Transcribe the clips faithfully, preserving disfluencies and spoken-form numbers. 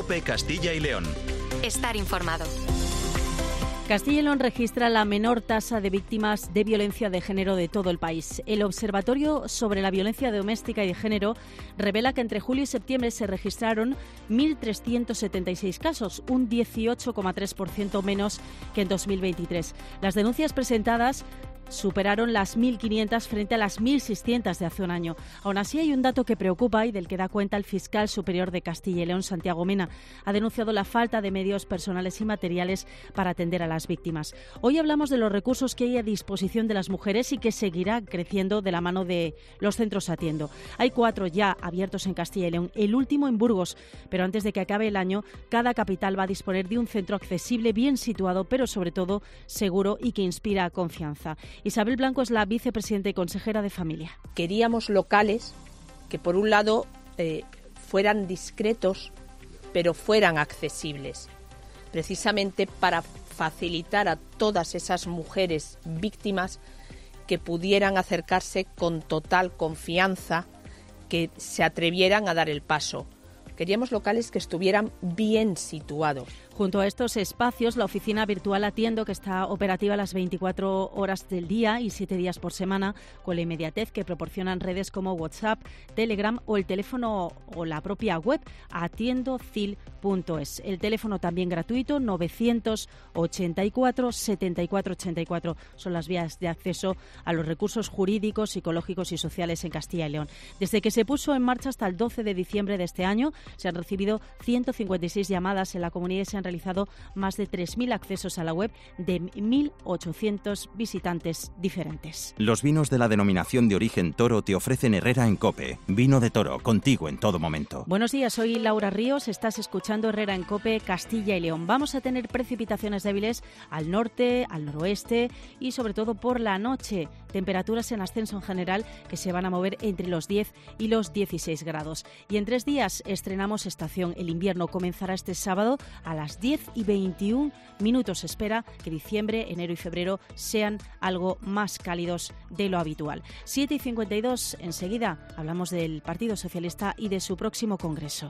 COPE Castilla y León. Estar informado. Castilla y León registra la menor tasa de víctimas de violencia de género de todo el país. El Observatorio sobre la Violencia Doméstica y de Género revela que entre julio y septiembre se registraron mil trescientos setenta y seis casos, un dieciocho coma tres por ciento menos que en dos mil veintitrés. Las denuncias presentadas superaron las mil quinientas frente a las mil seiscientas de hace un año. Aún así, hay un dato que preocupa y del que da cuenta el fiscal superior de Castilla y León, Santiago Mena. Ha denunciado la falta de medios personales y materiales para atender a las víctimas. Hoy hablamos de los recursos que hay a disposición de las mujeres y que seguirá creciendo de la mano de los centros Atiendo. Hay cuatro ya abiertos en Castilla y León, el último en Burgos, pero antes de que acabe el año, cada capital va a disponer de un centro accesible, bien situado, pero sobre todo seguro y que inspira confianza. Isabel Blanco es la vicepresidenta y consejera de Familia. Queríamos locales que, por un lado, eh, fueran discretos, pero fueran accesibles, precisamente para facilitar a todas esas mujeres víctimas que pudieran acercarse con total confianza, que se atrevieran a dar el paso. Queríamos locales que estuvieran bien situados. Junto a estos espacios, la oficina virtual Atiendo, que está operativa las veinticuatro horas del día y siete días por semana, con la inmediatez que proporcionan redes como WhatsApp, Telegram o el teléfono o la propia web atiendocil punto es. El teléfono también gratuito, novecientos ochenta y cuatro setenta y cuatro ochenta y cuatro. Son las vías de acceso a los recursos jurídicos, psicológicos y sociales en Castilla y León. Desde que se puso en marcha hasta el doce de diciembre de este año, se han recibido ciento cincuenta y seis llamadas en la comunidad y se han realizado más de tres mil accesos a la web de mil ochocientos visitantes diferentes. Los vinos de la denominación de origen Toro te ofrecen Herrera en COPE. Vino de Toro, contigo en todo momento. Buenos días, soy Laura Ríos, estás escuchando Herrera en COPE Castilla y León. Vamos a tener precipitaciones débiles al norte, al noroeste y sobre todo por la noche. Temperaturas en ascenso en general que se van a mover entre los diez y los dieciséis grados. Y en tres días estrenamos estación. El invierno comenzará este sábado a las diez y veintiún minutos. Se espera que diciembre, enero y febrero sean algo más cálidos de lo habitual. siete y cincuenta y dos, enseguida hablamos del Partido Socialista y de su próximo congreso.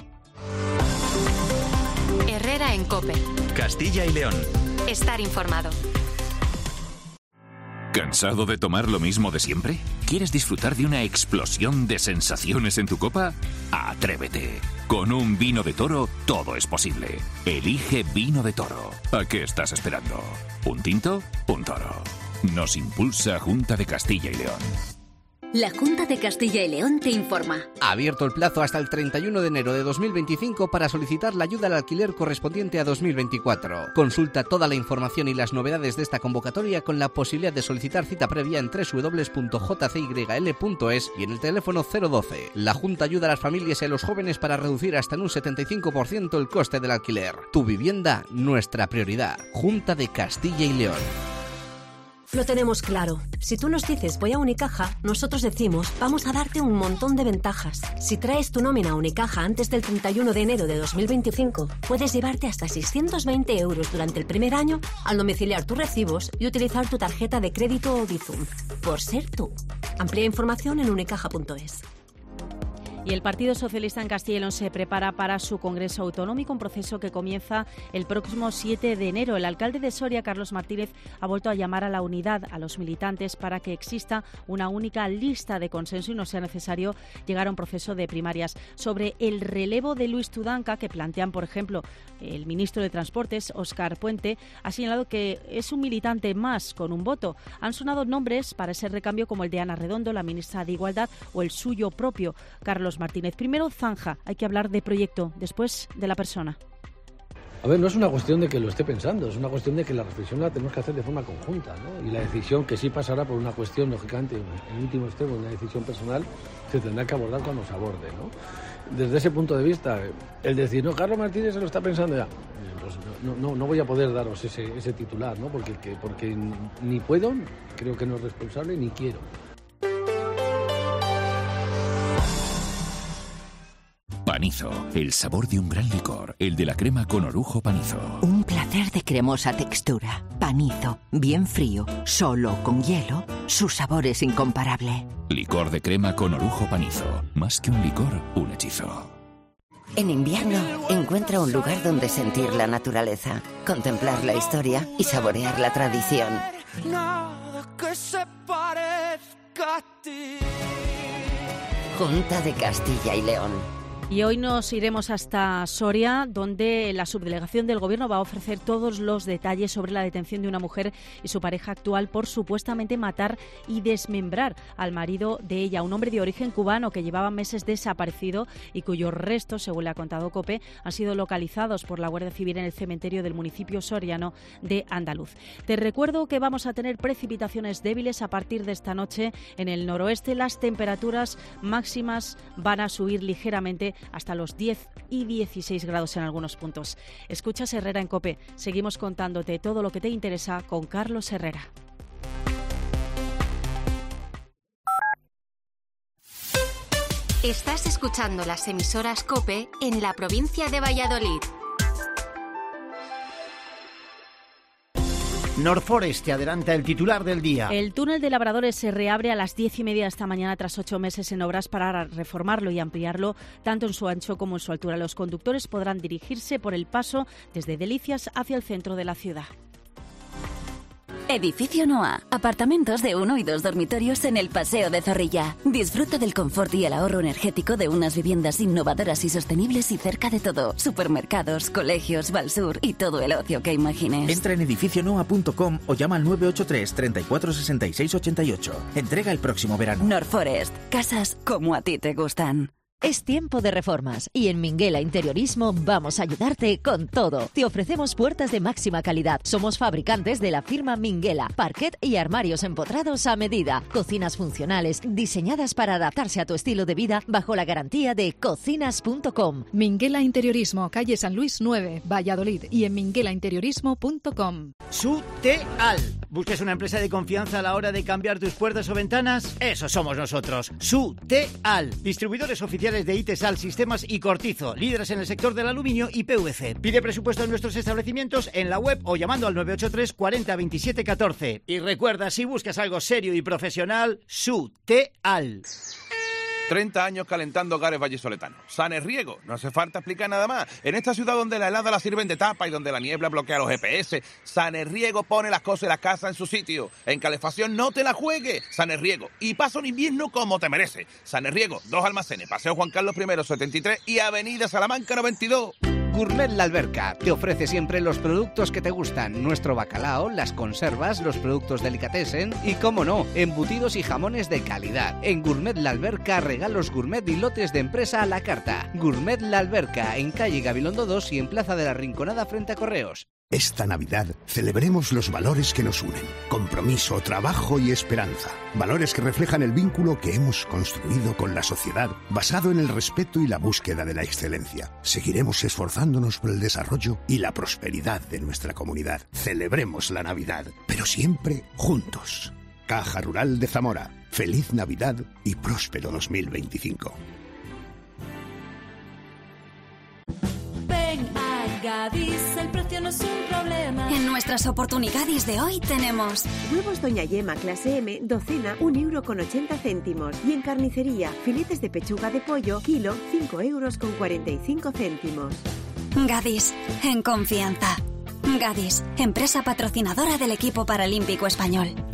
Herrera en COPE. Castilla y León. Estar informado. ¿Cansado de tomar lo mismo de siempre? ¿Quieres disfrutar de una explosión de sensaciones en tu copa? ¡Atrévete! Con un vino de Toro todo es posible. Elige Vino de Toro. ¿A qué estás esperando? ¿Un tinto? Un toro. Nos impulsa Junta de Castilla y León. La Junta de Castilla y León te informa. Ha abierto el plazo hasta el treinta y uno de enero de dos mil veinticinco para solicitar la ayuda al alquiler correspondiente a dos mil veinticuatro. Consulta toda la información y las novedades de esta convocatoria con la posibilidad de solicitar cita previa en doble u doble u doble u punto j c y l punto es y en el teléfono cero doce. La Junta ayuda a las familias y a los jóvenes para reducir hasta en un setenta y cinco por ciento el coste del alquiler. Tu vivienda, nuestra prioridad. Junta de Castilla y León. Lo tenemos claro. Si tú nos dices voy a Unicaja, nosotros decimos vamos a darte un montón de ventajas. Si traes tu nómina a Unicaja antes del treinta y uno de enero de dos mil veinticinco, puedes llevarte hasta seiscientos veinte euros durante el primer año al domiciliar tus recibos y utilizar tu tarjeta de crédito o Bizum. Por ser tú. Amplía información en unicaja punto es. Y el Partido Socialista en Castilla y León se prepara para su Congreso Autonómico, un proceso que comienza el próximo siete de enero. El alcalde de Soria, Carlos Martínez, ha vuelto a llamar a la unidad a los militantes para que exista una única lista de consenso y no sea necesario llegar a un proceso de primarias. Sobre el relevo de Luis Tudanca, que plantean, por ejemplo, el ministro de Transportes, Óscar Puente, ha señalado que es un militante más con un voto. Han sonado nombres para ese recambio como el de Ana Redondo, la ministra de Igualdad, o el suyo propio, Carlos Martínez. Primero, zanja, hay que hablar de proyecto, después de la persona. A ver, no es una cuestión de que lo esté pensando, es una cuestión de que la reflexión la tenemos que hacer de forma conjunta, ¿no? Y la decisión, que sí pasará por una cuestión, lógicamente, en el último extremo, una decisión personal, se tendrá que abordar cuando se aborde, ¿no? Desde ese punto de vista, el decir, no, Carlos Martínez se lo está pensando ya, pues no, no, no voy a poder daros ese, ese titular, ¿no? Porque, que, porque ni puedo, creo que no es responsable, ni quiero. Panizo, el sabor de un gran licor, el de la crema con orujo Panizo. Un placer de cremosa textura. Panizo, bien frío, solo con hielo, su sabor es incomparable. Licor de crema con orujo Panizo, más que un licor, un hechizo. En invierno, encuentra un lugar donde sentir la naturaleza, contemplar la historia y saborear la tradición. Nada que se parezca a ti. Junta de Castilla y León. Y hoy nos iremos hasta Soria, donde la subdelegación del Gobierno va a ofrecer todos los detalles sobre la detención de una mujer y su pareja actual por supuestamente matar y desmembrar al marido de ella, un hombre de origen cubano que llevaba meses desaparecido y cuyos restos, según le ha contado COPE, han sido localizados por la Guardia Civil en el cementerio del municipio soriano de Andaluz. Te recuerdo que vamos a tener precipitaciones débiles a partir de esta noche en el noroeste. Las temperaturas máximas van a subir ligeramente hasta los diez y dieciséis grados en algunos puntos. Escuchas Herrera en COPE. Seguimos contándote todo lo que te interesa con Carlos Herrera. Estás escuchando las emisoras COPE en la provincia de Valladolid. Norforest te adelanta el titular del día. El túnel de Labradores se reabre a las diez y media de esta mañana tras ocho meses en obras para reformarlo y ampliarlo tanto en su ancho como en su altura. Los conductores podrán dirigirse por el paso desde Delicias hacia el centro de la ciudad. Edificio Noa. Apartamentos de uno y dos dormitorios en el Paseo de Zorrilla. Disfruta del confort y el ahorro energético de unas viviendas innovadoras y sostenibles y cerca de todo. Supermercados, colegios, Valsur y todo el ocio que imagines. Entra en edificio noa punto com o llama al nueve ocho tres, treinta y cuatro, sesenta y seis, ochenta y ocho. Entrega el próximo verano. Norforest. Casas como a ti te gustan. Es tiempo de reformas y en Minguela Interiorismo vamos a ayudarte con todo. Te ofrecemos puertas de máxima calidad. Somos fabricantes de la firma Minguela, parquet y armarios empotrados a medida. Cocinas funcionales diseñadas para adaptarse a tu estilo de vida bajo la garantía de cocinas punto com. Minguela Interiorismo, calle San Luis nueve, Valladolid y en minguela interiorismo punto com. Suteal. ¿Buscas una empresa de confianza a la hora de cambiar tus puertas o ventanas? Eso somos nosotros. Suteal. Distribuidores oficiales de Itesal, Sistemas y Cortizo, líderes en el sector del aluminio y P V C. Pide presupuesto en nuestros establecimientos en la web o llamando al nueve ocho tres, cuarenta, veintisiete, catorce. Y recuerda, si buscas algo serio y profesional, Suteal. treinta años calentando hogares vallisoletanos. Sanerriego, no hace falta explicar nada más. En esta ciudad donde la helada la sirven de tapa y donde la niebla bloquea los G P S, Sanerriego pone las cosas y las casas en su sitio. En calefacción no te la juegues. Sanerriego. Y pasa un invierno como te merece. Sanerriego, dos almacenes, Paseo Juan Carlos I, setenta y tres y Avenida Salamanca noventa y dos. Gourmet La Alberca te ofrece siempre los productos que te gustan, nuestro bacalao, las conservas, los productos delicatessen y, como no, embutidos y jamones de calidad. En Gourmet La Alberca, regalos gourmet y lotes de empresa a la carta. Gourmet La Alberca, en calle Gabilondo dos y en Plaza de la Rinconada frente a Correos. Esta Navidad celebremos los valores que nos unen. Compromiso, trabajo y esperanza. Valores que reflejan el vínculo que hemos construido con la sociedad, basado en el respeto y la búsqueda de la excelencia. Seguiremos esforzándonos por el desarrollo y la prosperidad de nuestra comunidad. Celebremos la Navidad, pero siempre juntos. Caja Rural de Zamora. Feliz Navidad y próspero dos mil veinticinco. Ven a Gadis, el precio no es un problema. En nuestras oportunidades de hoy tenemos huevos Doña Yema clase M, docena, un euro con ochenta céntimos. Y en carnicería, filetes de pechuga de pollo, kilo, cinco euros con cuarenta y cinco céntimos. Gadis, en confianza. Gadis, empresa patrocinadora del equipo paralímpico español.